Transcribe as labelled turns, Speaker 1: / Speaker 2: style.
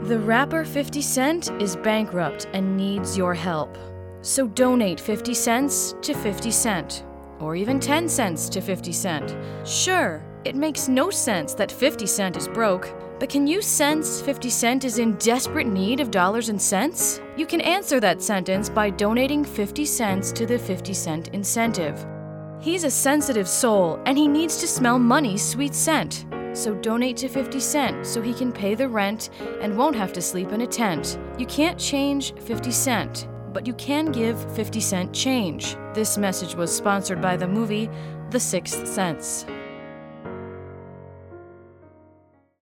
Speaker 1: The rapper 50 Cent is bankrupt and needs your help. So donate 50 cents to 50 Cent, or even 10 cents to 50 Cent. Sure, it makes no sense that 50 Cent is broke, but can you sense 50 Cent is in desperate need of dollars and cents? You can answer that sentence by donating 50 cents to the 50 Cent incentive. He's a sensitive soul, and he needs to smell money's sweet scent. So donate to 50 Cent so he can pay the rent and won't have to sleep in a tent. You can't change 50 Cent, but you can give 50 Cent change. This message was sponsored by the movie The Sixth Sense.